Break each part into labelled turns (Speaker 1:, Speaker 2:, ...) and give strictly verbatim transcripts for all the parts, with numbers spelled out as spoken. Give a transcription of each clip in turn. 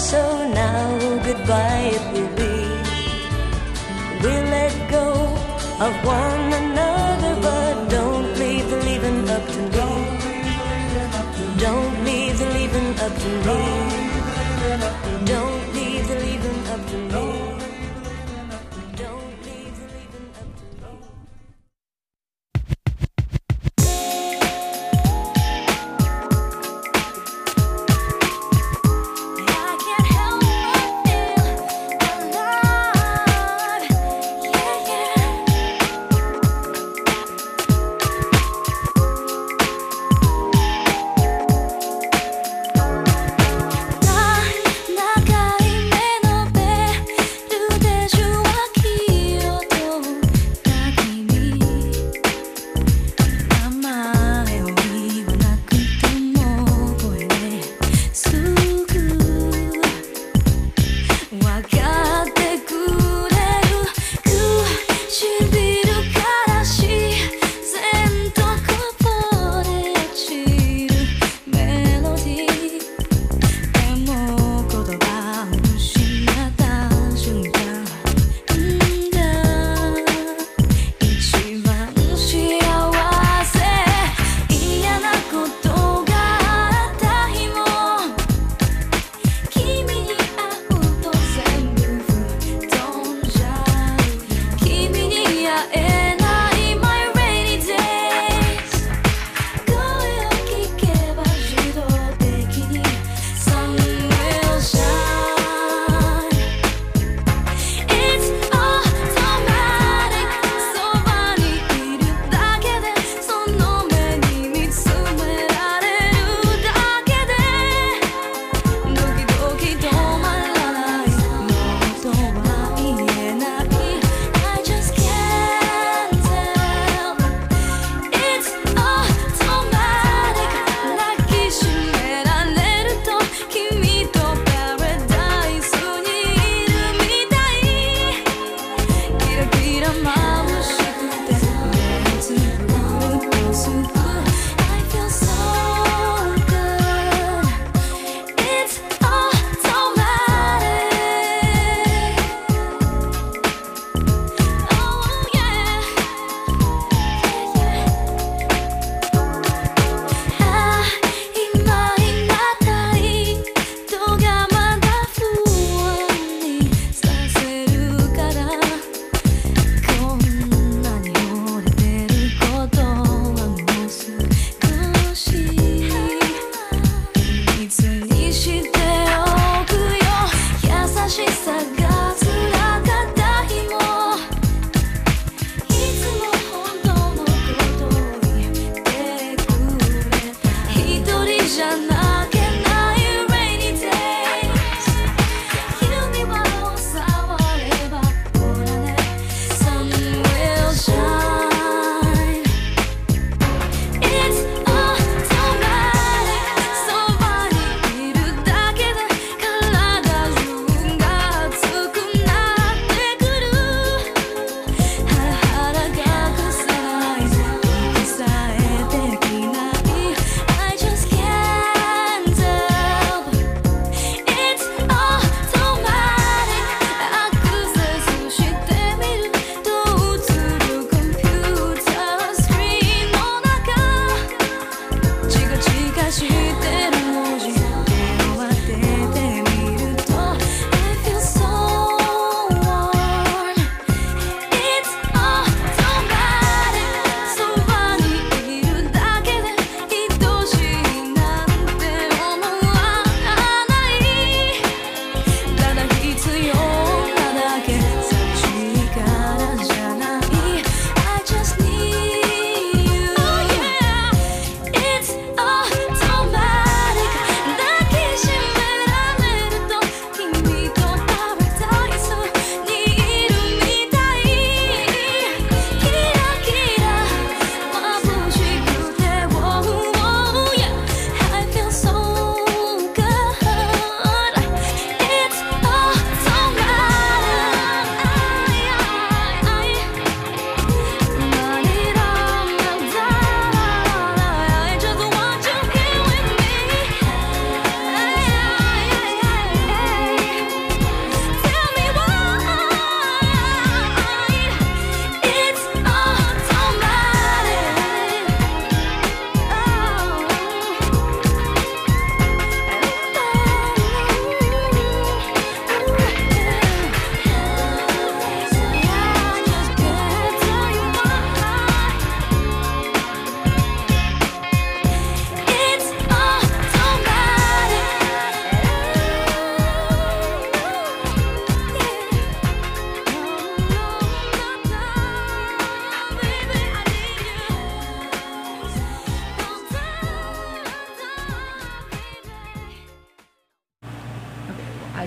Speaker 1: So now goodbye it will be. We'll let go of one another, but don't leave the leaving up to me. Don't leave the leaving up to me. Don't leave the leaving up to me. Don't leave the leaving up to me. I can't help but feel alive. Yeah, yeah. 나 나가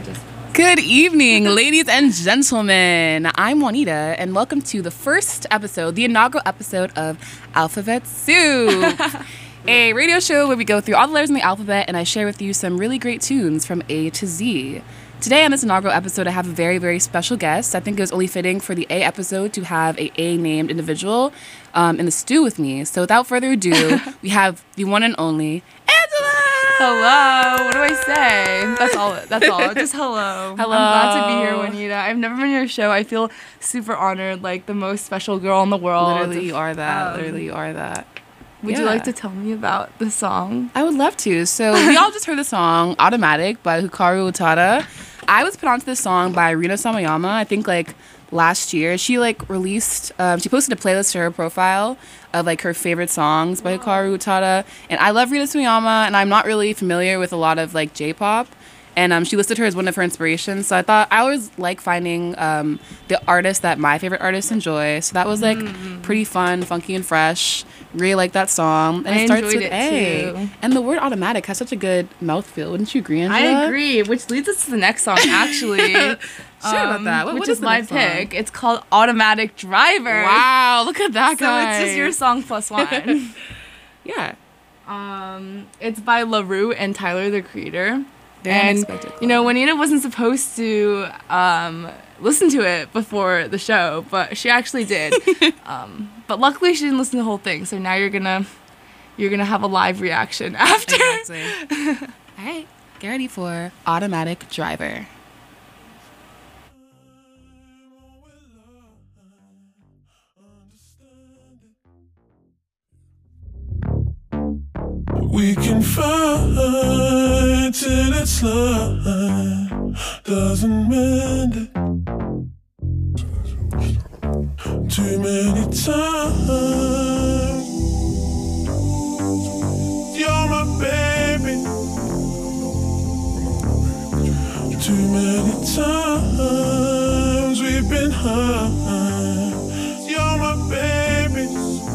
Speaker 2: just...
Speaker 3: Good evening, ladies and gentlemen. I'm Juanita, and welcome to the first episode, the inaugural episode of Alphabet Soup, a radio show where we go through all the letters in the alphabet, and I share with you some really great tunes from A to Z. Today on this inaugural episode, I have a very, very special guest. I think it was only fitting for the A episode to have a A-named individual um, in the stew with me. So without further ado, we have the one and only Angela!
Speaker 2: Hello. What do I say? That's all. That's all. Just hello.
Speaker 3: Hello.
Speaker 2: I'm glad to be here, Juanita. I've never been on your show. I feel super honored, like the most special girl in the world.
Speaker 3: Literally, you are that.
Speaker 2: Um,
Speaker 3: Literally, you are that.
Speaker 2: Would
Speaker 3: Yeah.
Speaker 2: you like to tell me about the song?
Speaker 3: I would love to. So we all just heard the song Automatic by Hikaru Utada. I was put onto this song by Rina Samayama, I think like last year. She like released, um, she posted a playlist to her profile of like her favorite songs by Hikaru Utada. And I love Rina Samayama, and I'm not really familiar with a lot of like J-pop. And um, she listed her as one of her inspirations. So I thought I always like finding um, the artists that my favorite artists enjoy. So that was like mm. pretty fun, funky, and fresh. Really like that song. And
Speaker 2: I
Speaker 3: it starts
Speaker 2: enjoyed
Speaker 3: with
Speaker 2: it
Speaker 3: A.
Speaker 2: too.
Speaker 3: And the word automatic has such a good mouthfeel. Wouldn't you agree, Angela?
Speaker 2: I agree, which leads us to the next song, actually.
Speaker 3: Sure about that. What,
Speaker 2: which
Speaker 3: what
Speaker 2: is,
Speaker 3: is the
Speaker 2: my
Speaker 3: next song?
Speaker 2: pick. It's called Automatic Driver.
Speaker 3: Wow, look at that
Speaker 2: So
Speaker 3: guy.
Speaker 2: it's just your song plus one.
Speaker 3: Yeah.
Speaker 2: um, it's by LaRue and Tyler, the Creator.
Speaker 3: Very
Speaker 2: and,
Speaker 3: unexpected.
Speaker 2: you know, Juanita wasn't supposed to um, listen to it before the show, but she actually did. um, but luckily, she didn't listen to the whole thing. So now you're gonna, you're gonna have a live reaction after.
Speaker 3: Exactly. All right, get ready for Automatic Driver.
Speaker 4: We can fight till it's light, doesn't mend it. Too many times. You're my baby. Too many times we've been high. You're my baby.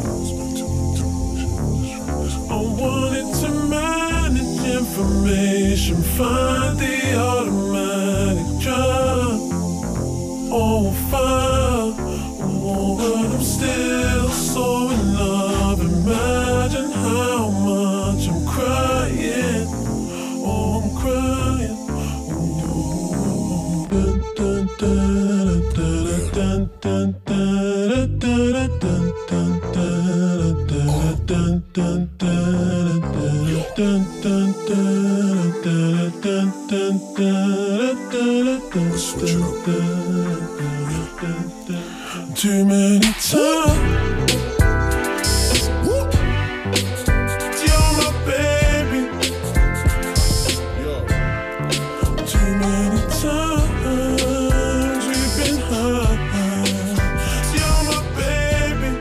Speaker 4: I wanted to manage information, find the automatic drive. Oh, fine. Oh, but I'm still so in love. Imagine how much I'm crying. Oh, I'm crying. Oh, dun, dun, dun, dun, dun, dun, dun, dun, dun, dun, dun, dun, dun, dun. Dun, dun, dun, dun, dun, dun, dun, dun, dun, dun, dun. Too many times. You're my baby. Too many times we've been high. You're my baby.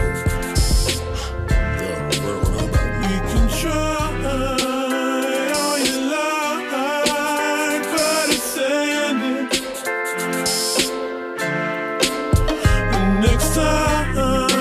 Speaker 4: We can try all you like, but it's ending. The next time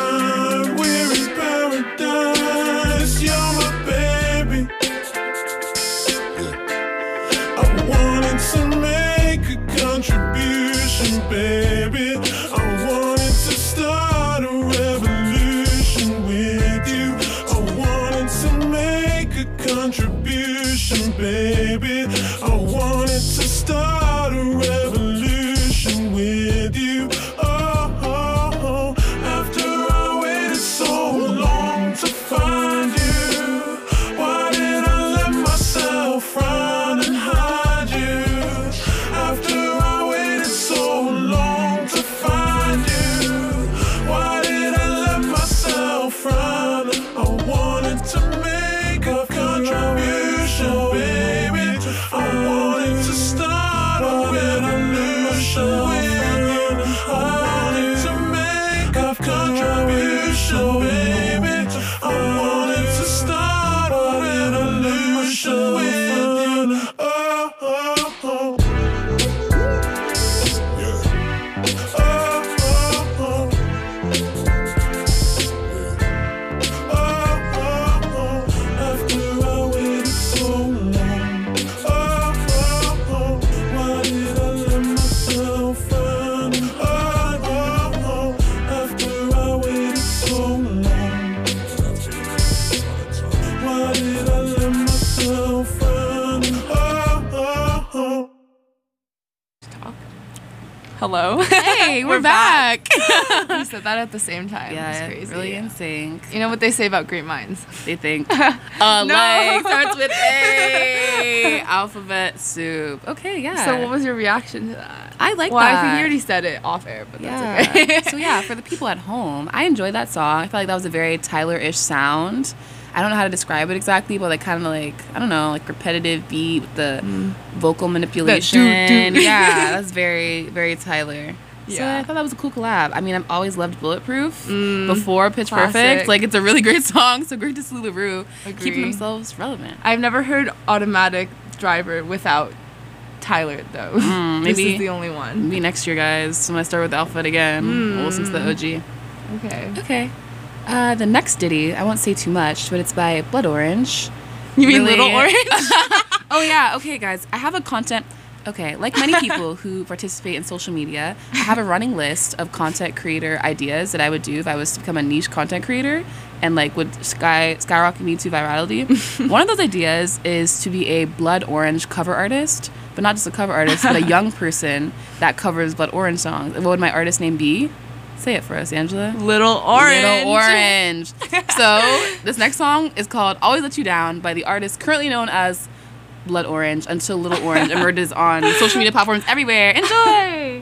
Speaker 2: Hello.
Speaker 3: Hey, we're, back.
Speaker 2: We said that at the same time.
Speaker 3: yeah,
Speaker 2: It's crazy.
Speaker 3: really in sync.
Speaker 2: You know what they say about great minds?
Speaker 3: They think uh,
Speaker 2: No.
Speaker 3: like starts with A. Alphabet soup. Okay, yeah.
Speaker 2: So what was your reaction to that?
Speaker 3: I like
Speaker 2: well, I
Speaker 3: that.
Speaker 2: think you already said it off air, but
Speaker 3: Yeah.
Speaker 2: that's okay.
Speaker 3: So yeah, for the people at home, I enjoyed that song. I felt like that was a very Tyler-ish sound. I don't know how to describe it exactly, but like kind of like I don't know, like repetitive beat with the vocal manipulation.
Speaker 2: doo, doo.
Speaker 3: Yeah, that's very very Tyler. So
Speaker 2: Yeah.
Speaker 3: I thought that was a cool collab. I mean, I've always loved Bulletproof
Speaker 2: Mm,
Speaker 3: before Pitch
Speaker 2: classic.
Speaker 3: Perfect. Like it's a really great song. So great to see LaRue
Speaker 2: Agree.
Speaker 3: keeping themselves relevant.
Speaker 2: I've never heard Automatic Driver without Tyler though.
Speaker 3: Mm,
Speaker 2: This
Speaker 3: maybe-
Speaker 2: is the only one.
Speaker 3: Maybe next year, guys. When I start with Alphabet again, we'll listen to the O G.
Speaker 2: Okay.
Speaker 3: Okay. Uh, the next ditty, I won't say too much, but it's by Blood Orange.
Speaker 2: You mean
Speaker 3: Really-
Speaker 2: Little Orange?
Speaker 3: Oh yeah, okay guys. I have a content okay, like many people who participate in social media, I have a running list of content creator ideas that I would do if I was to become a niche content creator and like would sky skyrocket me to virality. One of those ideas is to be a Blood Orange cover artist, but not just a cover artist, but a young person that covers Blood Orange songs. What would my artist name be? Say it for us, Angela.
Speaker 2: Little Orange.
Speaker 3: Little Orange. So this next song is called Always Let You Down by the artist currently known as Blood Orange until Little Orange emerges on social media platforms everywhere. Enjoy!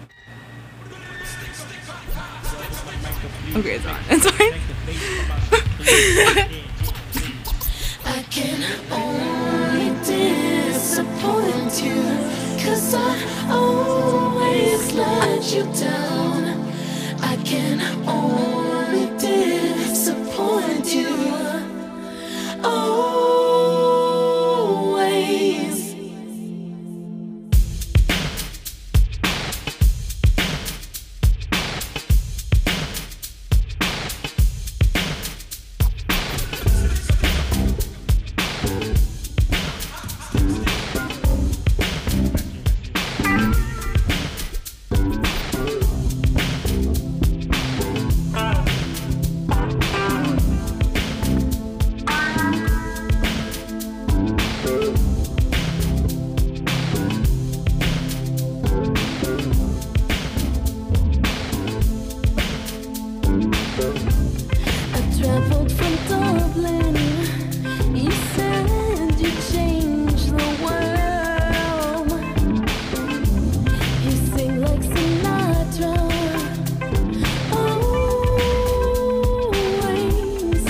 Speaker 2: Okay, it's on. It's on.
Speaker 1: I can only disappoint you, 'cause I always let you down. I can only disappoint you. Always. I traveled from Dublin. You said you changed the world. You sing like Sinatra. Always.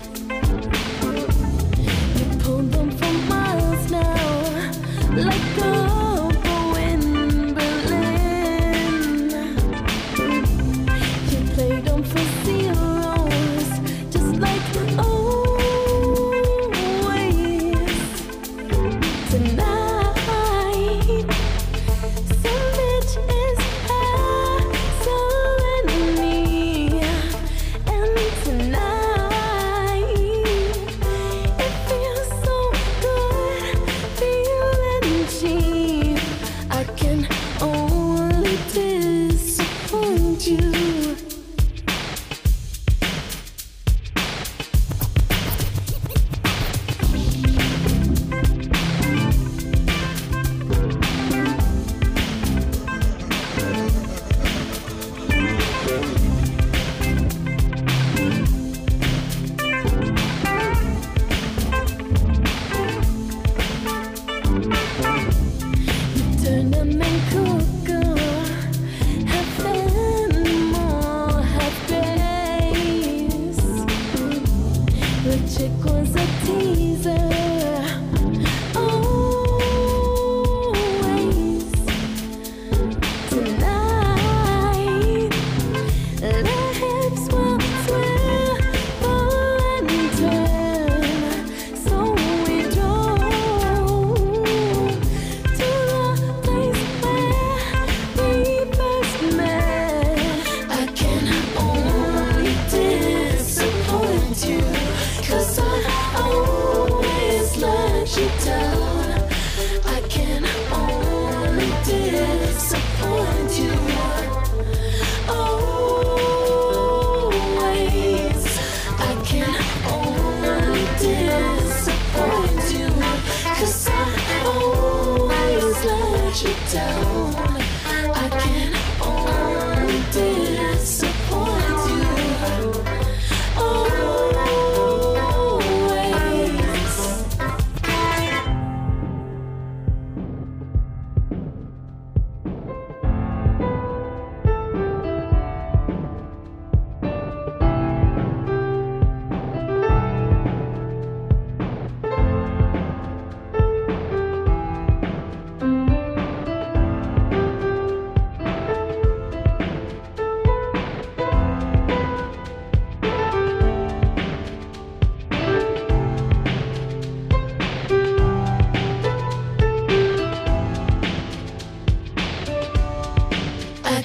Speaker 1: You pulled them for miles now, like Gobbo in Berlin. You played them for zeros, just like always. Tonight, some bitch is hassling me, and tonight it feels so good, feeling cheap. I can only disappoint you. Turn them and cook 'em, have them more, have grace. The chick was a teaser, always. Tonight, lips will swivel and turn, so we drove to the place where we first met. I can only disappoint you, 'cause I always let you down. I can only disappoint you. Always. I can only disappoint you, 'cause I always let you down. I can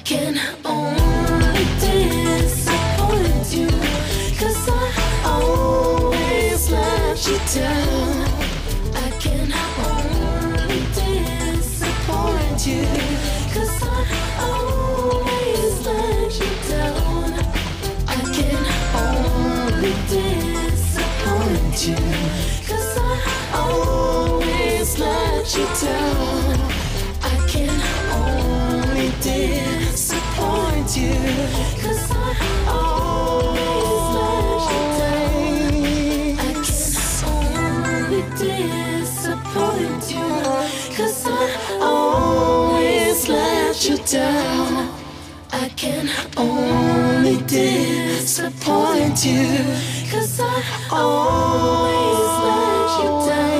Speaker 1: can only disappoint you, 'cause I always let you down. I can only disappoint you, 'cause I always let you down. I can only disappoint you, 'cause I always let you down. I can only disappoint you, 'cause I always let you down. I can only disappoint you, 'cause I always let you down. I can only disappoint you, 'cause I always let you down.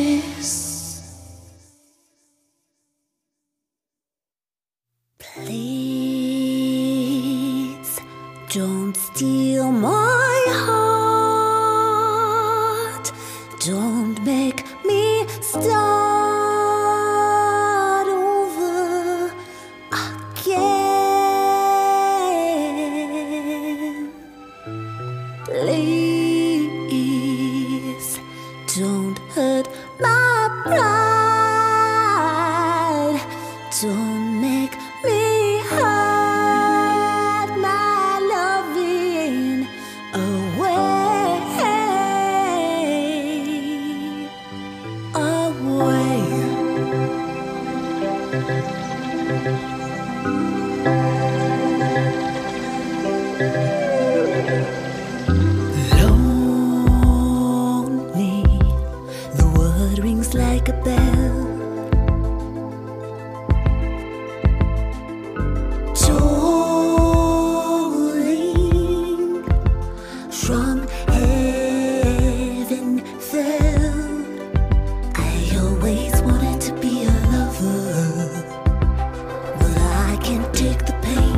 Speaker 1: Please don't steal my heart. Don't make me start over again. Please don't hurt my pride. Don't make me hide my loving away, away. Lonely, the word rings like a bell. Tolling from heaven fell. I always wanted to be a lover, but I can't take the pain.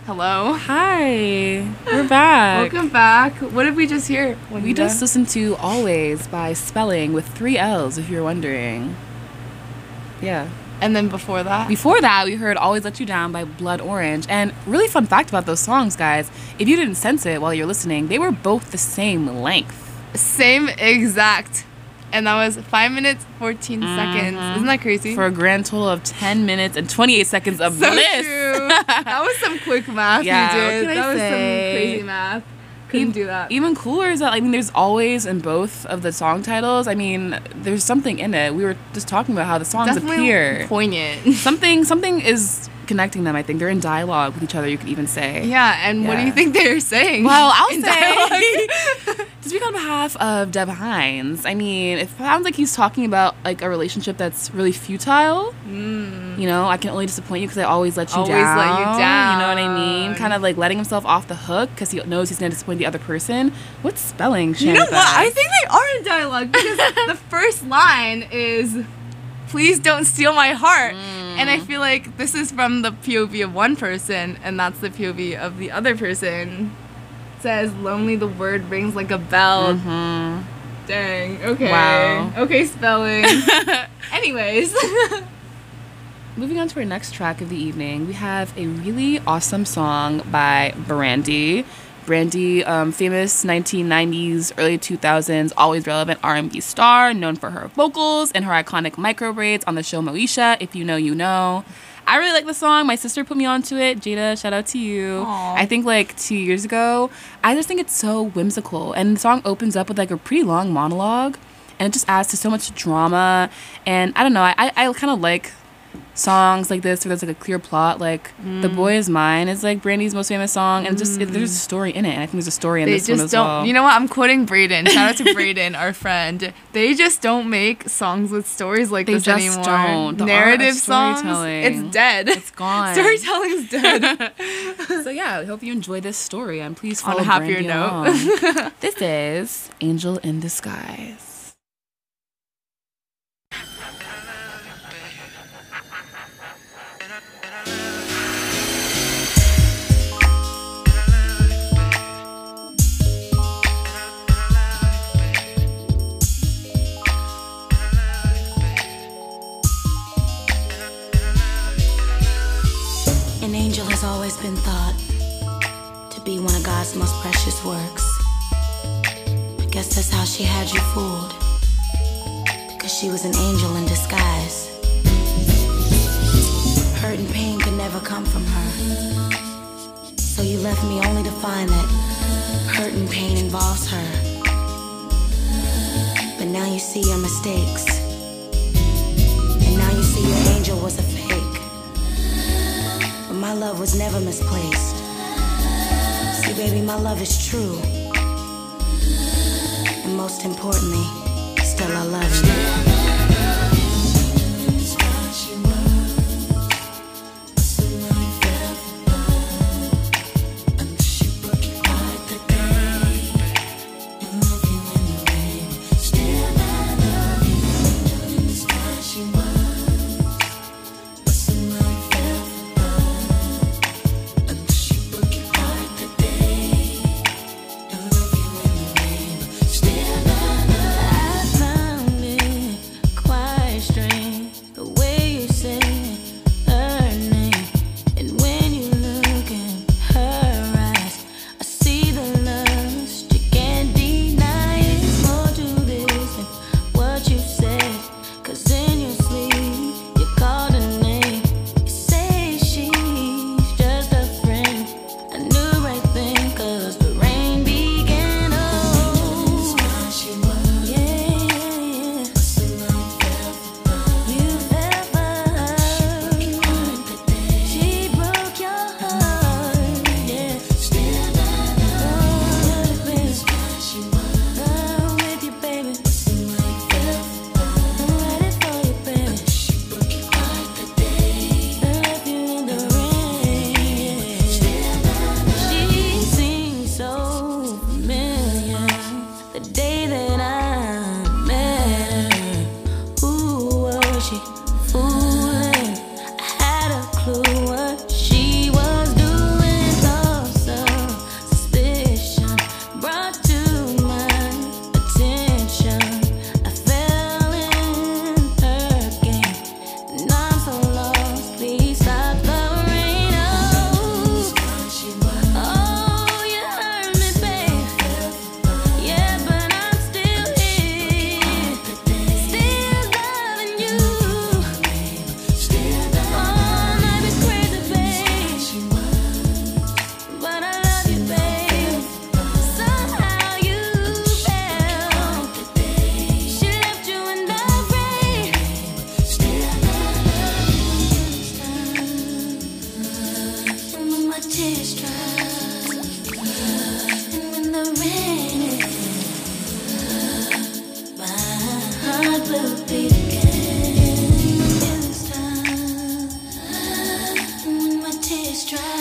Speaker 2: Hello.
Speaker 3: Hi, we're back.
Speaker 2: Welcome back. What did we just hear?
Speaker 3: We
Speaker 2: Juanita?
Speaker 3: just listened to Always by Spelling with three L's, if you're wondering. Yeah.
Speaker 2: And then before that?
Speaker 3: Before that, we heard Always Let You Down by Blood Orange. And really fun fact about those songs, guys, if you didn't sense it while you're listening, they were both the same length.
Speaker 2: Same exact. And that was five minutes, fourteen seconds. Isn't that crazy?
Speaker 3: For a grand total of ten minutes and twenty-eight seconds of
Speaker 2: so
Speaker 3: bliss.
Speaker 2: true. That was some quick math
Speaker 3: Yeah,
Speaker 2: you
Speaker 3: what
Speaker 2: did.
Speaker 3: can I
Speaker 2: That was
Speaker 3: say?
Speaker 2: some crazy math. Couldn't
Speaker 3: Ev-
Speaker 2: do that.
Speaker 3: Even cooler is that, I mean, there's always in both of the song titles. I mean, there's something in it. We were just talking about how the songs
Speaker 2: Definitely
Speaker 3: appear.
Speaker 2: poignant.
Speaker 3: Something, something is connecting them. I think they're in dialogue with each other. You could even say.
Speaker 2: Yeah, and what do
Speaker 3: Yeah.
Speaker 2: you think they're saying?
Speaker 3: Well, I'll
Speaker 2: in
Speaker 3: say
Speaker 2: dialogue?
Speaker 3: to speak on behalf of Deb Hines. I mean, it sounds like he's talking about like a relationship that's really futile. Mm. You know, I can only disappoint you because I always let you
Speaker 2: Always
Speaker 3: down.
Speaker 2: let you down.
Speaker 3: You know what I mean? Kind of like letting himself off the hook because he knows he's gonna disappoint the other person. What's spelling?
Speaker 2: You know
Speaker 3: Shannon
Speaker 2: what? I
Speaker 3: Beth?
Speaker 2: think they are in dialogue because the first line is, "Please don't steal my heart." And I feel like this is from the P O V of one person, and that's the P O V of the other person. It says, "Lonely, the word rings like a bell."
Speaker 3: Mhm.
Speaker 2: Dang. Okay.
Speaker 3: Wow.
Speaker 2: Okay, spelling. Anyways.
Speaker 3: Moving on to our next track of the evening, we have a really awesome song by Brandy. Brandy, um, famous nineteen nineties, early two thousands, always relevant R and B star, known for her vocals and her iconic micro braids on the show Moesha. If you know, you know. I really like the song. My sister put me onto it. Jada, shout out to you.
Speaker 2: Aw.
Speaker 3: I think like two years ago. I just think it's so whimsical. And the song opens up with like a pretty long monologue. And it just adds to so much drama. And I don't know, I, I kind of like songs like this where there's like a clear plot. Like The Boy Is Mine is like Brandy's most famous song, and just it, there's a story in it, and I think there's a story in
Speaker 2: They
Speaker 3: this one
Speaker 2: just
Speaker 3: as
Speaker 2: don't.
Speaker 3: well.
Speaker 2: You know what? I'm quoting Brayden. Shout out to Brayden, our friend. They just don't make songs with stories like
Speaker 3: They
Speaker 2: this
Speaker 3: just
Speaker 2: anymore.
Speaker 3: don't. The art of
Speaker 2: Narrative songs,
Speaker 3: storytelling.
Speaker 2: it's dead.
Speaker 3: It's gone.
Speaker 2: Storytelling's dead.
Speaker 3: So yeah, I hope you enjoy this story, and please
Speaker 2: On
Speaker 3: follow
Speaker 2: a happier
Speaker 3: Brandy
Speaker 2: note.
Speaker 3: along. This is Angel in Disguise.
Speaker 5: An angel has always been thought to be one of God's most precious works. I guess that's how she had you fooled, because she was an angel in disguise. Hurt and pain could never come from her, so you left me only to find that hurt and pain involves her. But now you see your mistakes, and now you see your angel was a fake. But my love was never misplaced. See, baby, my love is true. And most importantly, still I love you. tears dry, and when the rain is, my heart will beat again. This time, and when my tears dry,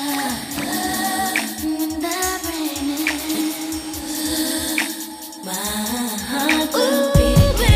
Speaker 5: and when the rain is, my heart will beat again.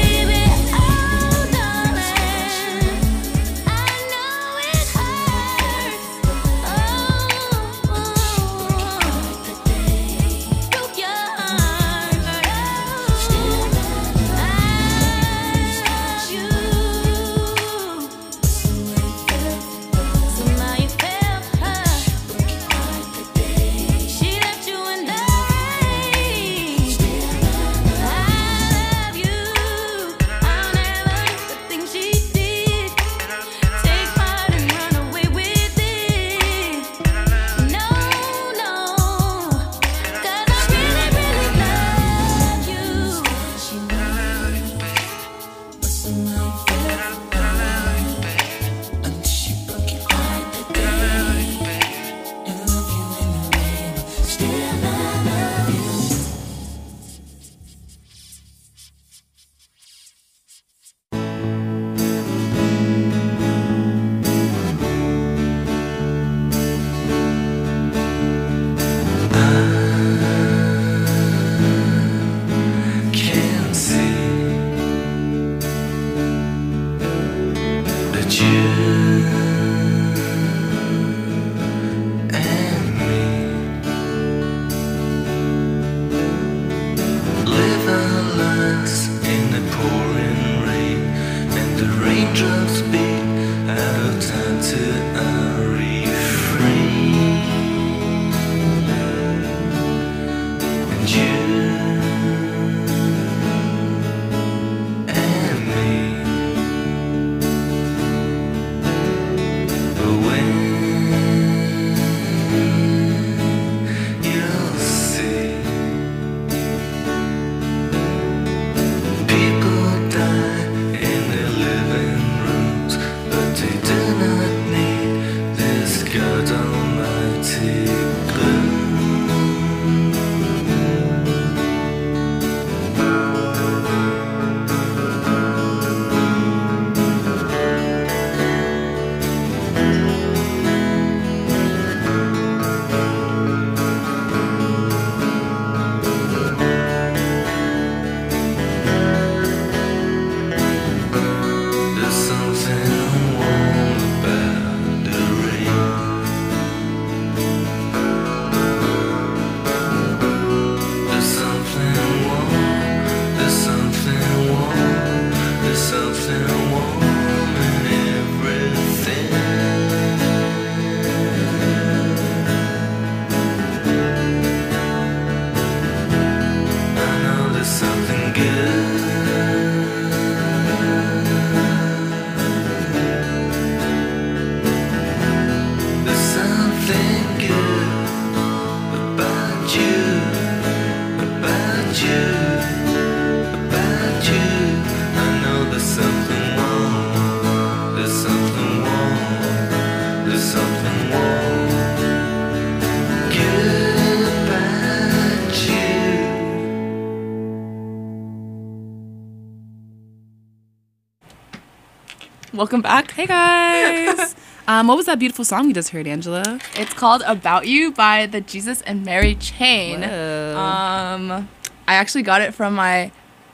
Speaker 2: Welcome back.
Speaker 3: Hey guys. um, what was that beautiful song we just heard, Angela?
Speaker 2: It's called About You by the Jesus and Mary Chain.
Speaker 3: Whoa.
Speaker 2: Um, I actually got it from my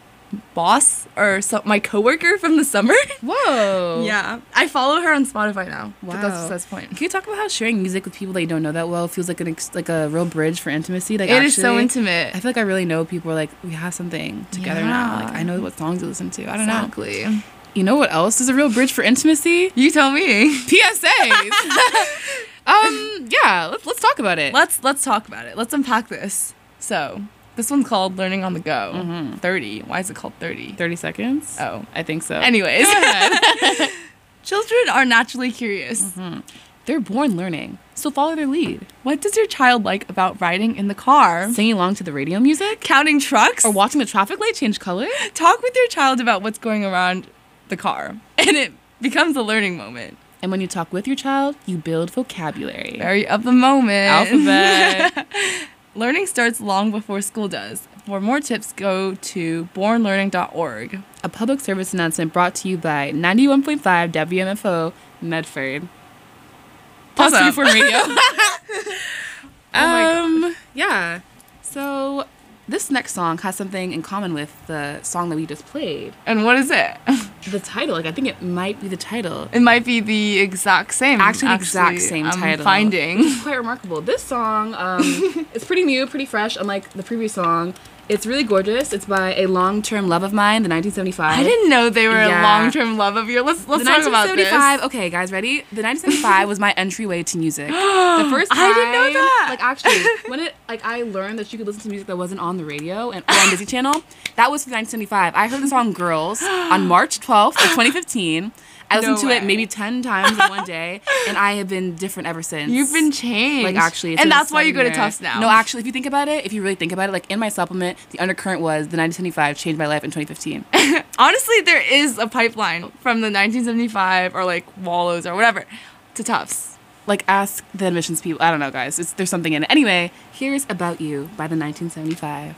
Speaker 2: boss or so, my coworker from the summer.
Speaker 3: Whoa.
Speaker 2: Yeah. I follow her on Spotify now.
Speaker 3: Wow.
Speaker 2: But that's besides the point.
Speaker 3: Can you talk about how sharing music with people that you don't know that well feels like an ex- like a real bridge for intimacy? Like
Speaker 2: It
Speaker 3: actually,
Speaker 2: is so intimate.
Speaker 3: I feel like I really know people are like, we have something together now.
Speaker 2: Yeah.
Speaker 3: Like I know what songs to listen to. I don't know.
Speaker 2: Exactly.
Speaker 3: You know what else is a real bridge for intimacy?
Speaker 2: You tell me.
Speaker 3: P S As. um, yeah, let's let's talk about it.
Speaker 2: Let's let's talk about it. Let's unpack this. So, this one's called Learning on the Go.
Speaker 3: Mhm.
Speaker 2: thirty. Why is it called thirty?
Speaker 3: thirty seconds?
Speaker 2: Oh.
Speaker 3: I think so.
Speaker 2: Anyways.
Speaker 3: Go ahead.
Speaker 2: Children are naturally curious.
Speaker 3: Mm-hmm. They're born learning, so follow their lead.
Speaker 2: What does your child like about riding in the car?
Speaker 3: Singing along to the radio music?
Speaker 2: Counting trucks?
Speaker 3: Or watching the traffic light change color?
Speaker 2: Talk with your child about what's going around the car. And it becomes a learning moment.
Speaker 3: And when you talk with your child, you build vocabulary.
Speaker 2: Very of the moment.
Speaker 3: Alphabet.
Speaker 2: Learning starts long before school does. For more tips, go to born learning dot org.
Speaker 3: A public service announcement brought to you by ninety-one point five W M F O Medford. Plus
Speaker 2: Awesome.
Speaker 3: Freeform Radio.
Speaker 2: my
Speaker 3: um, yeah. So this next song has something in common with the song that we just played.
Speaker 2: And what is it?
Speaker 3: The title, like I think it might be the title.
Speaker 2: It might be the exact same.
Speaker 3: Actually, the exact same
Speaker 2: I'm
Speaker 3: title.
Speaker 2: finding.
Speaker 3: Which is quite remarkable. This song, um, it's pretty new, pretty fresh, unlike the previous song. It's really gorgeous. It's by a long-term love of mine, the nineteen seventy-five.
Speaker 2: I didn't know they were
Speaker 3: Yeah.
Speaker 2: a long-term love of yours. Let's let's
Speaker 3: The
Speaker 2: talk about
Speaker 3: nineteen
Speaker 2: this.
Speaker 3: seventy-five. Okay, guys, ready? The nineteen seventy-five was my entryway to music. The first time,
Speaker 2: I didn't know that.
Speaker 3: Like actually, when it like I learned that you could listen to music that wasn't on the radio and or on Disney Channel, that was for nineteen seventy-five. I heard the song "Girls" on March twelfth of twenty fifteen. I listened
Speaker 2: No
Speaker 3: to it
Speaker 2: way.
Speaker 3: maybe ten times in one day, and I have been different ever since.
Speaker 2: You've been changed.
Speaker 3: Like actually, it's
Speaker 2: and
Speaker 3: been
Speaker 2: that's why you go to
Speaker 3: somewhere.
Speaker 2: Tufts now.
Speaker 3: No, actually, if you think about it, if you really think about it, like in my supplement, the undercurrent was the nineteen seventy-five changed my life in twenty fifteen.
Speaker 2: honestly, there is a pipeline from the nineteen seventy-five or like Wallows or whatever to Tufts.
Speaker 3: Like ask the admissions people. I don't know, guys. It's, there's something in it. Anyway, here's "About You" by the nineteen seventy-five.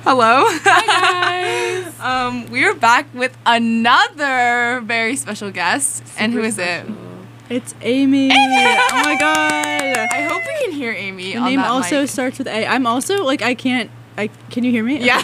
Speaker 2: Hello. Hi guys. um, we're back with another very special guest. And who is it?
Speaker 6: It's Amy. Oh my god.
Speaker 2: I hope we can hear Amy.
Speaker 6: The
Speaker 2: on
Speaker 6: name
Speaker 2: that
Speaker 6: also
Speaker 2: mic.
Speaker 6: starts with A. I'm also like I can't. I can you hear me?
Speaker 2: Yeah.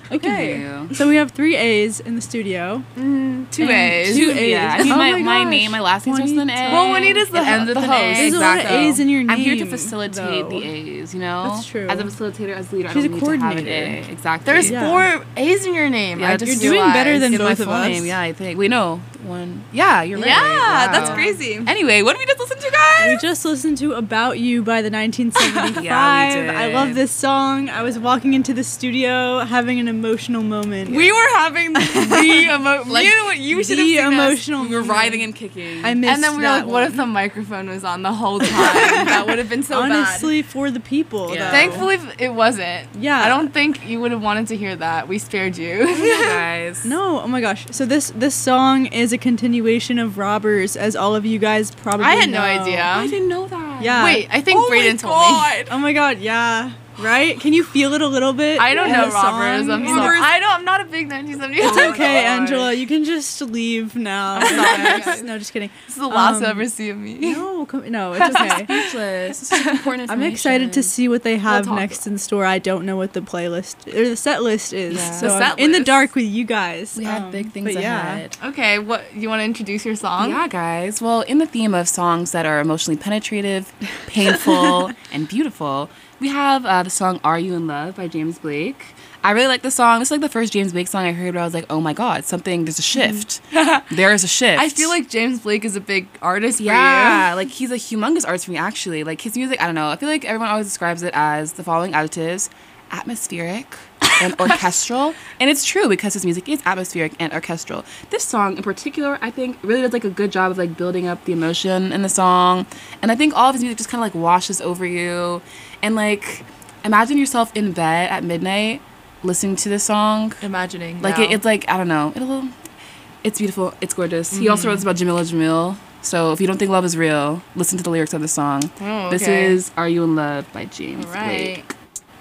Speaker 6: Okay. So we have three A's in the studio.
Speaker 2: Two
Speaker 6: And
Speaker 2: A's.
Speaker 6: Two A's.
Speaker 3: Yeah, I mean,
Speaker 6: Oh
Speaker 3: my,
Speaker 6: my
Speaker 3: my
Speaker 6: gosh.
Speaker 3: name, my last name starts with an A.
Speaker 2: Well, Juanita's the
Speaker 3: It ends
Speaker 2: ho-
Speaker 3: with
Speaker 2: the
Speaker 3: an A.
Speaker 2: host.
Speaker 6: There's a lot of
Speaker 3: Exactly.
Speaker 6: A's in your
Speaker 3: I'm here to
Speaker 6: name,
Speaker 3: facilitate
Speaker 6: though.
Speaker 3: the A's, you know?
Speaker 6: That's true.
Speaker 3: As a facilitator, as a leader,
Speaker 6: She's
Speaker 3: I
Speaker 6: a
Speaker 3: don't need to have an
Speaker 6: coordinator.
Speaker 3: A. Exactly.
Speaker 2: There's
Speaker 6: Yeah.
Speaker 2: four A's in your name.
Speaker 3: Yeah,
Speaker 2: I
Speaker 3: just
Speaker 2: just
Speaker 6: You're doing better
Speaker 2: realized.
Speaker 6: than
Speaker 3: in my
Speaker 6: both of
Speaker 3: full
Speaker 6: us.
Speaker 3: name. Yeah, I think. Wait, no. One. Yeah, you're right.
Speaker 2: Yeah,
Speaker 3: Wow.
Speaker 2: that's crazy.
Speaker 3: Anyway, what did we just listen to, guys?
Speaker 6: We just listened to About You by the nineteen seventy-five.
Speaker 3: Yeah, we did.
Speaker 6: I love this song. I was walking into the studio having an emotional moment.
Speaker 2: We were having the emo-
Speaker 3: Like,
Speaker 2: you know what you should have
Speaker 6: the
Speaker 2: seen us.
Speaker 6: emotional
Speaker 3: we were
Speaker 6: moment.
Speaker 3: writhing and kicking.
Speaker 6: I missed
Speaker 2: And then we were
Speaker 6: that
Speaker 2: like, what
Speaker 6: one.
Speaker 2: if the microphone was on the whole time? That would have been so
Speaker 6: Honestly, for the people,
Speaker 3: Yeah.
Speaker 6: though.
Speaker 2: Thankfully, it wasn't.
Speaker 6: Yeah.
Speaker 2: I don't think you would have wanted to hear that. We spared you.
Speaker 3: guys.
Speaker 6: No, oh my gosh. So this this song is a continuation of Robbers, as all of you guys probably
Speaker 2: I had no
Speaker 6: know.
Speaker 2: idea.
Speaker 3: I didn't know that.
Speaker 6: Yeah.
Speaker 2: Wait, I think
Speaker 3: Oh my
Speaker 2: Brayden told me.
Speaker 3: God.
Speaker 6: Oh my god, yeah. Right? Can you feel it a little bit?
Speaker 2: I don't
Speaker 6: in
Speaker 2: know
Speaker 6: the song?
Speaker 2: Robbers. I'm
Speaker 6: Yeah.
Speaker 2: sorry. I don't. I'm not a big nineteen seventies.
Speaker 6: It's
Speaker 3: Oh my
Speaker 6: okay,
Speaker 3: God.
Speaker 6: Angela. You can just leave now.
Speaker 2: I'm sorry, guys.
Speaker 6: No, just kidding.
Speaker 2: This is the last
Speaker 6: Um,
Speaker 2: you'll ever see of me.
Speaker 6: No, come, no, it's okay.
Speaker 3: Speechless. This is important
Speaker 6: I'm excited to see what they have
Speaker 2: talk.
Speaker 6: next in store. I don't know what the playlist or the set list is.
Speaker 3: Yeah.
Speaker 6: So
Speaker 2: The
Speaker 6: I'm
Speaker 2: set
Speaker 6: in the
Speaker 2: list.
Speaker 6: dark with you guys.
Speaker 3: We had
Speaker 6: Um,
Speaker 3: big things
Speaker 6: but yeah.
Speaker 3: ahead.
Speaker 2: Okay, what you want to introduce your song?
Speaker 3: Yeah, guys. Well, in the theme of songs that are emotionally penetrative, painful, and beautiful, we have uh, the song "Are You in Love" by James Blake. I really like this song. This is like the first James Blake song I heard where I was like, "Oh my God, something! There's a shift. there is a shift."
Speaker 2: I feel like James Blake is a big artist for
Speaker 3: Yeah, like he's a humongous artist for me. Actually, like his music, I don't know. I feel like everyone always describes it as the following adjectives: atmospheric and orchestral. And it's true because his music is atmospheric and orchestral. This song in particular, I think, really does like a good job of like building up the emotion in the song. And I think all of his music just kind of like washes over you. And like, imagine yourself in bed at midnight listening to this song.
Speaker 2: you. Imagining.
Speaker 3: Like
Speaker 2: now.
Speaker 3: it, it's like I don't know. It'll, it's beautiful. It's gorgeous. He also wrote this about Jamila Jamil. So if you don't think love is real, listen to the lyrics of the song.
Speaker 2: Oh,
Speaker 3: This
Speaker 2: okay.
Speaker 3: is "Are You in Love" by James
Speaker 2: All right.
Speaker 3: Blake.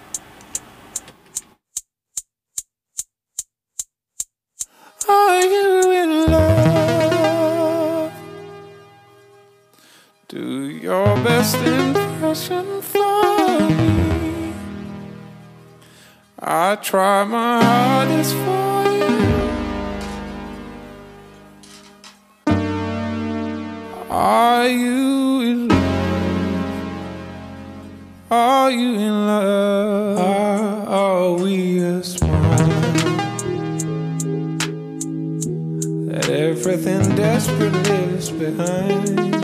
Speaker 4: Are you in love? Do your best impression for me. I try my hardest for you. Are you in love? Are you in love? Are, are we a smile that everything desperate leaves behind?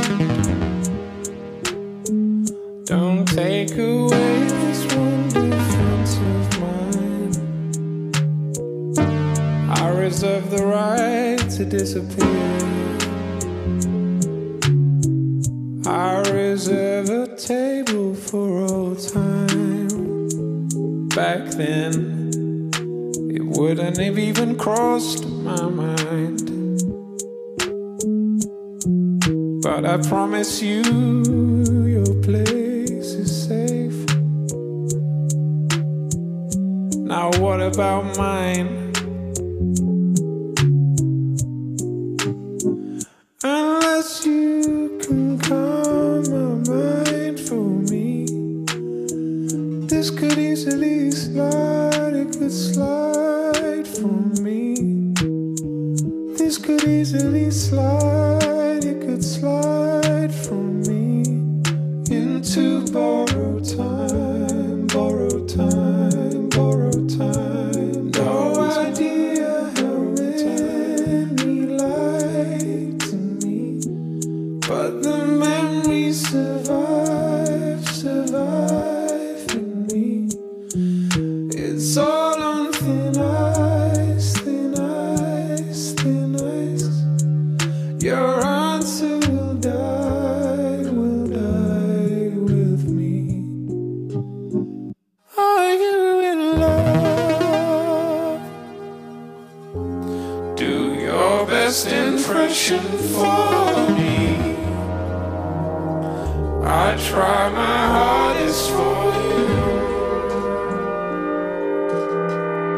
Speaker 4: Don't take away this one difference of mine. I reserve the right to disappear. I reserve a table for old time. Back then, it wouldn't have even crossed my mind. But I promise you, your place is safe. Now what about mine? Unless you can calm my mind for me, this could easily slide, it could slide for me. This could easily slide, it could slide from me into borrowed time, borrowed time, borrowed time. No idea how many lied to me, but the memories survive, survive in me. It's all on thin ice, thin ice, thin ice. Your answer will die, will die with me. Are you in love? Do your best impression for me. I try my hardest for you.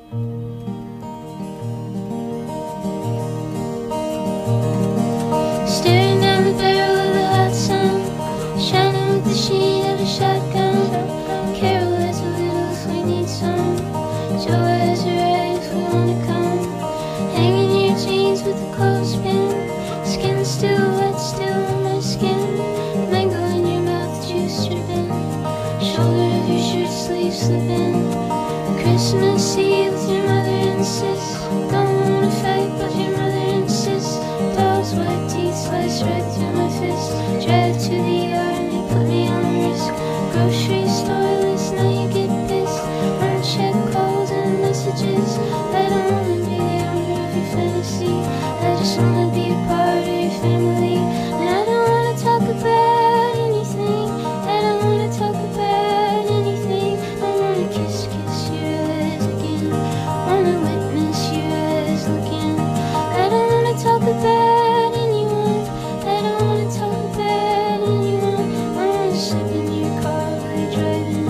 Speaker 7: Staring down the barrel of the hot sun, shining with the sheen of a shotgun. Carol has a little if we need some. Joe has a right if we wanna come. Hanging in your jeans with a clothespin. Skin still wet, still on my skin. Mango in your mouth, juice dripping. Shoulder of your shirt sleeve slipping. Christmas Eve with your mother and sis. Don't wanna fight, but your mother insists. Dog's white teeth slice right through my fist. Drive to the yard and they put me on risk. Grocery store list, now you get pissed. Unchecked calls and messages. I don't wanna be the owner of your fantasy. I just wanna be a part of your family. And I don't wanna talk about anything. I don't wanna talk about anything. I wanna kiss, kiss your eyes again. Wanna witness your eyes looking. I don't wanna talk about anyone. I don't wanna talk about anyone. I wanna sleep in your car while you're driving.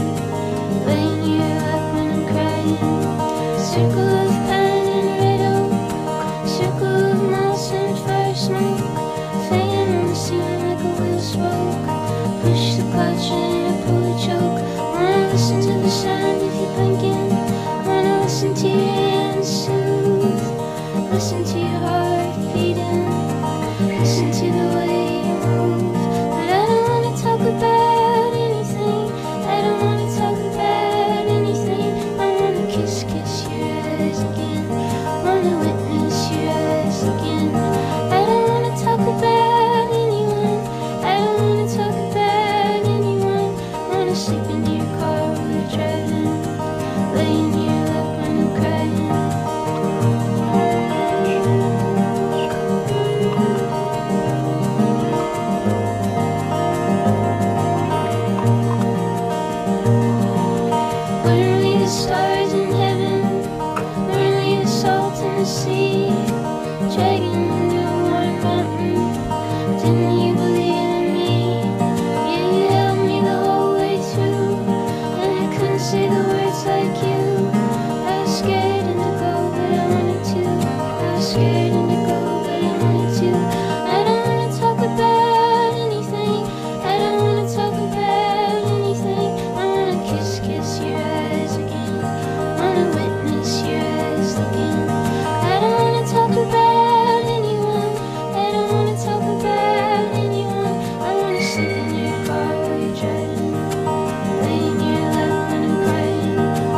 Speaker 7: Lay in your lap when I'm crying. Circle of pine and red oak. Circle of moss and fire smoke. Fan on the ceiling like a wheel spoke. Push the clutch and I pull the choke. Wanna listen to the sound if you're blinking. Wanna listen to your hands soothe. Listen to your heart beating. Listen to the way you move. But I don't wanna talk about anything. I don't wanna talk about anything. I wanna kiss, kiss your eyes again. Wanna witness your eyes again. I don't wanna talk about anyone. I don't wanna talk about anyone. Wanna sleep in your car while you're driving. Lay in your lap when I'm crying. Weren't we the stars in heaven? Weren't we the salt in the sea? Dragging into a warm mountain. Didn't you believe in me? Yeah, you held me the whole way through. And I couldn't say the words like you. I was scared and to go, but I wanted to. I was scared and to go, but I wanted to. I don't wanna talk about anything. I don't wanna talk about anything. I wanna kiss, kiss your eyes again. Wanna witness your eyes looking. I don't wanna talk about anyone. I don't wanna talk about anyone. I wanna sleep in your car while you're driving. Lay in your lap when I'm crying.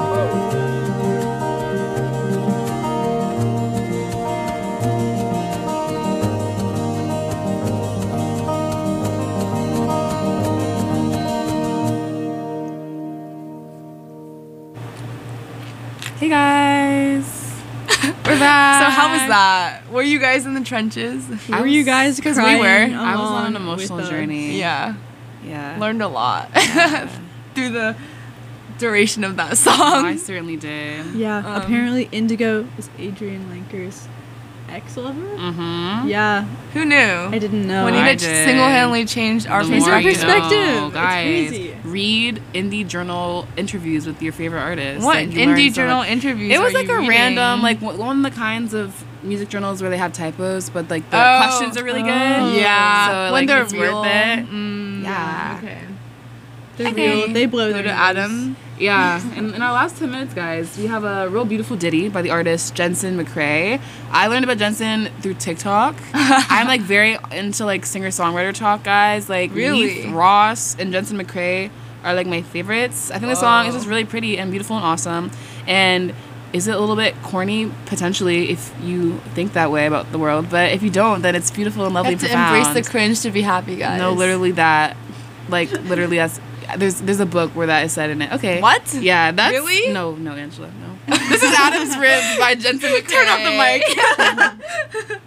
Speaker 3: Hey guys, we're back.
Speaker 2: So how was that? Were you guys in the trenches?
Speaker 6: Were you guys
Speaker 2: Because we
Speaker 6: crying
Speaker 2: were.
Speaker 3: I was on an
Speaker 6: along
Speaker 3: emotional
Speaker 6: with us?
Speaker 3: journey.
Speaker 2: Yeah,
Speaker 3: Yeah.
Speaker 2: learned a lot
Speaker 3: Yeah.
Speaker 2: through the duration of that
Speaker 3: I
Speaker 2: song.
Speaker 3: certainly did.
Speaker 6: Yeah,
Speaker 2: Um,
Speaker 6: apparently Indigo is Adrian Lenker's ex-lover.
Speaker 3: Mm-hmm.
Speaker 6: Yeah,
Speaker 2: Who knew?
Speaker 6: I didn't know.
Speaker 2: When
Speaker 3: I
Speaker 2: he
Speaker 3: did.
Speaker 2: single-handedly changed our
Speaker 3: The
Speaker 6: Change
Speaker 3: more
Speaker 6: our
Speaker 3: you
Speaker 2: perspective.
Speaker 6: perspective.
Speaker 3: know,
Speaker 6: It's
Speaker 3: guys.
Speaker 6: crazy.
Speaker 3: Read indie journal interviews with your favorite artists.
Speaker 2: What
Speaker 3: Like, you learn
Speaker 2: indie
Speaker 3: so
Speaker 2: journal
Speaker 3: much.
Speaker 2: interviews?
Speaker 3: It was
Speaker 2: are
Speaker 3: like
Speaker 2: you
Speaker 3: a
Speaker 2: reading?
Speaker 3: random, like w- one of the kinds of music journals where they have typos, but like the
Speaker 2: Oh.
Speaker 3: questions are really good.
Speaker 6: Oh.
Speaker 2: Yeah,
Speaker 3: So
Speaker 2: when
Speaker 3: like
Speaker 2: they're
Speaker 3: it's
Speaker 2: real.
Speaker 3: worth it.
Speaker 2: Mm,
Speaker 3: Yeah.
Speaker 2: Okay.
Speaker 6: They're
Speaker 2: Okay.
Speaker 6: real. They blow
Speaker 2: Go
Speaker 6: their
Speaker 2: to
Speaker 6: nose.
Speaker 2: Adam.
Speaker 3: Yeah, and in our last ten minutes, guys, we have a real beautiful ditty by the artist Jensen McCrae. I learned about Jensen through TikTok. I'm like very into like singer-songwriter talk, guys. Like
Speaker 2: Really?
Speaker 3: Leith Ross and Jensen McCrae are like my favorites. I think the song is
Speaker 2: Whoa.
Speaker 3: just really pretty and beautiful and awesome. And is it a little bit corny potentially if you think that way about the world? But if you don't, then it's beautiful and lovely
Speaker 2: You have
Speaker 3: and
Speaker 2: to
Speaker 3: profound.
Speaker 2: embrace the cringe to be happy, guys.
Speaker 3: No, literally that. Like literally that's there's there's a book where that is said in it. Okay.
Speaker 2: What?
Speaker 3: Yeah, that's
Speaker 2: Really?
Speaker 3: No, no, Angela, no. This is Adam's Ribs by Jensen McCrae.
Speaker 2: Turn off the mic.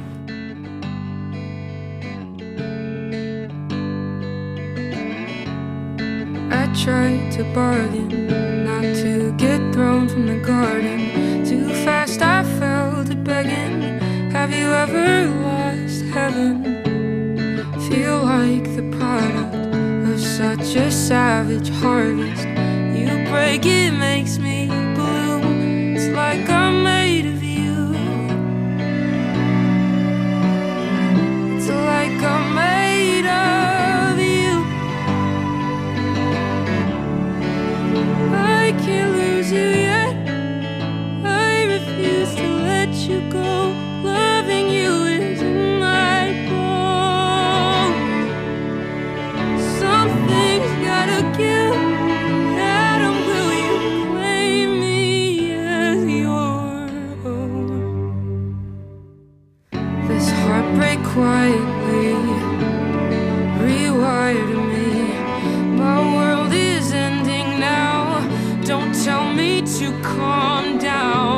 Speaker 8: I tried to bargain, not to get thrown from the garden. Too fast I fell to begging. Have you ever lost heaven? Feel like the product of such a savage harvest. You break, it makes me bloom. It's like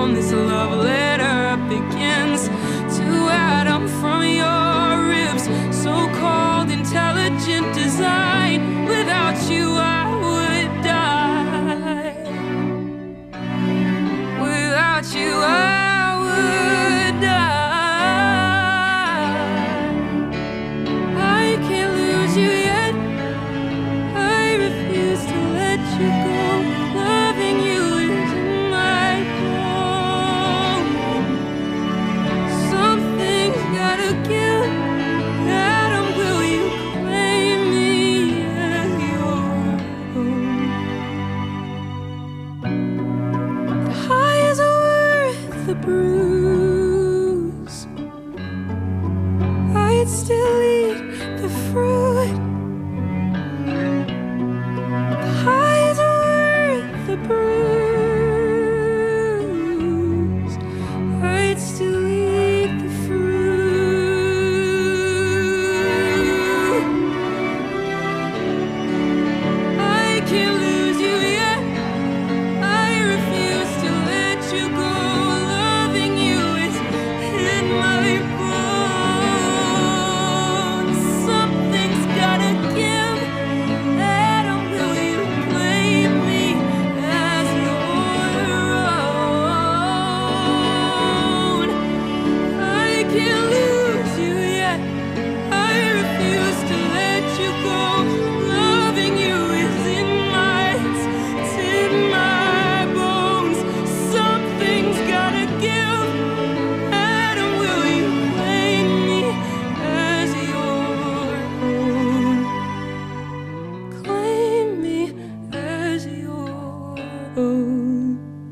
Speaker 8: phone, this love letter begins. To Adam from your ribs, so-called intelligent design. Without you I would die. Without you I would die. I can't lose you yet. I refuse to let you go. Loving you is in my bones. Something's gotta give. Adam, will you claim me as your own? The highs are worth the bruise. I'd still eat the fruit. The highs are worth the bruise. I'd still eat the fruit. I can't lose you yet. I refuse to let you go. Loving you is in my bones. Something's gotta give. Adam, will you claim me as your own? I can't lose you yet. I refuse to let you go. Loving you is in my, it's in my bones. Something's gotta give. Adam, will you claim me as your own? Claim me as your own.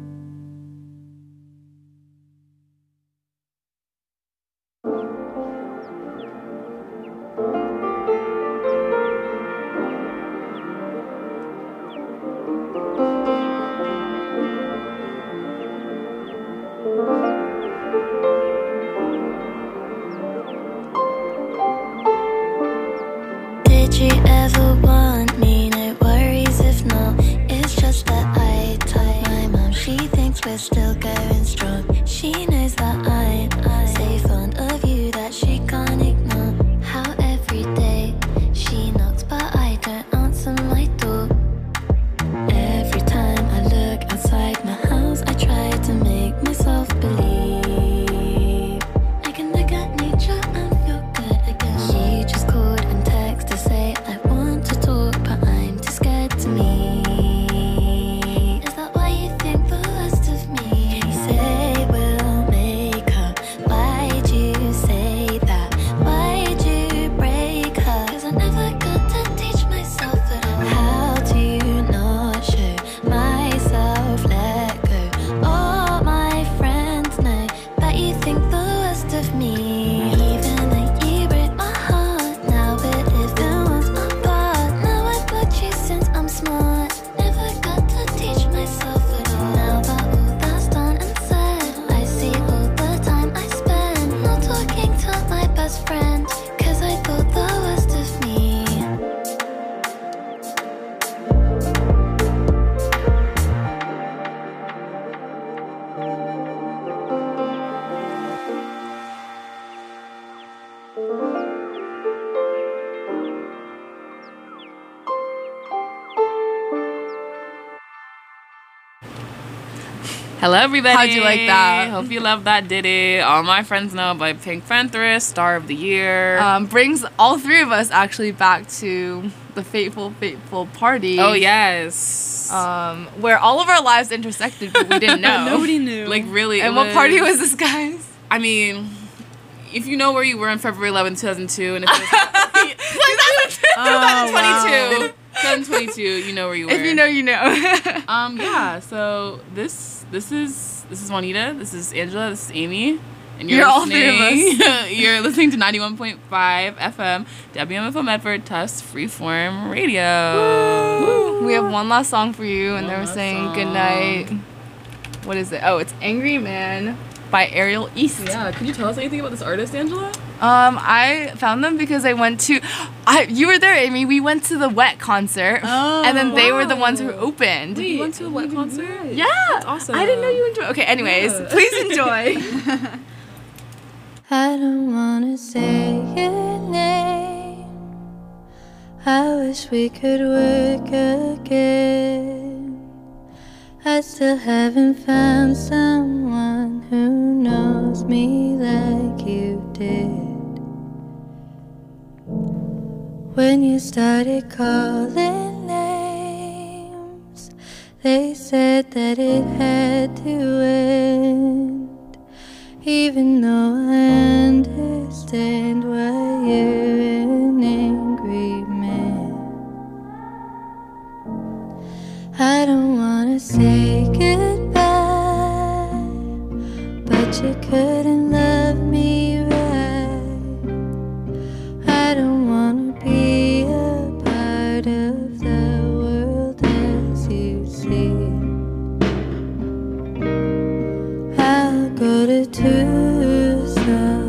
Speaker 7: Did you ever want me? No worries if not. It's just that I told my mom she thinks we're still going strong. She knows that I'm, I'm so fond of you that she can't ignore. How every day she knocks, but I don't answer my door. Every time I look outside my house, I try to make myself believe I can look at nature and feel good again. She just called and texted to say I want to talk, but I'm too scared to meet. Is that why you think the worst of me? You say we'll make up. Why'd you say that? Why'd you break her? 'Cause I never got to teach myself at all how to not show myself let go. All my friends know that you think the worst of me. Even though you broke my heart, now we're living once apart. Now I've blocked you since I'm smart. Never got to teach myself at all. Now that all that's done and said, I see all the time I spend not talking to my best friend, 'cause I thought the worst of me.
Speaker 3: Hello, everybody.
Speaker 2: How'd you like that?
Speaker 3: Hope you love that ditty. All My Friends Know by Pink Pantheress, Star of the Year.
Speaker 2: Um, brings all three of us actually back to the fateful, fateful party.
Speaker 3: oh, yes.
Speaker 2: Um, where all of our lives intersected, but we didn't know.
Speaker 6: Nobody knew.
Speaker 3: like, really.
Speaker 2: And
Speaker 3: it
Speaker 2: what party was this, guys?
Speaker 3: I mean, if you know where you were on February eleventh, two thousand two, and if it was
Speaker 6: Oh,
Speaker 3: twenty-two, twenty twenty-two, you know where you were.
Speaker 2: If you know, you know.
Speaker 3: Um, yeah, so this this is this is Juanita, this is Angela, this is Amy. And you're,
Speaker 2: You're all three of
Speaker 3: listening, you're listening to ninety-one point five F M, W M F O Medford, Tufts Freeform Radio. Woo.
Speaker 2: We have one last song for you, and
Speaker 3: One
Speaker 2: they were
Speaker 3: last
Speaker 2: saying
Speaker 3: song.
Speaker 2: goodnight. What is it? Oh, it's Angry Man by Ariel East.
Speaker 3: Yeah, could you tell us anything about this artist, Angela?
Speaker 2: Um, I found them because I went to, I you were there, Amy. We went to the Wet concert,
Speaker 6: Oh,
Speaker 2: and then they were the
Speaker 6: wow.
Speaker 2: ones who opened.
Speaker 3: You went to a Wet concert?
Speaker 2: Yeah,
Speaker 3: That's awesome.
Speaker 2: I didn't know you enjoyed. Okay, anyways,
Speaker 3: Yeah.
Speaker 2: please enjoy.
Speaker 7: I don't wanna say your name. I wish we could work again. I still haven't found someone who knows me like you did. When you started calling names, they said that it had to end. Even though I understand why you're an angry man. I don't wanna say goodbye, but you couldn't love me right. I don't wanna be a part of the world as you see it. I'll go to Tucson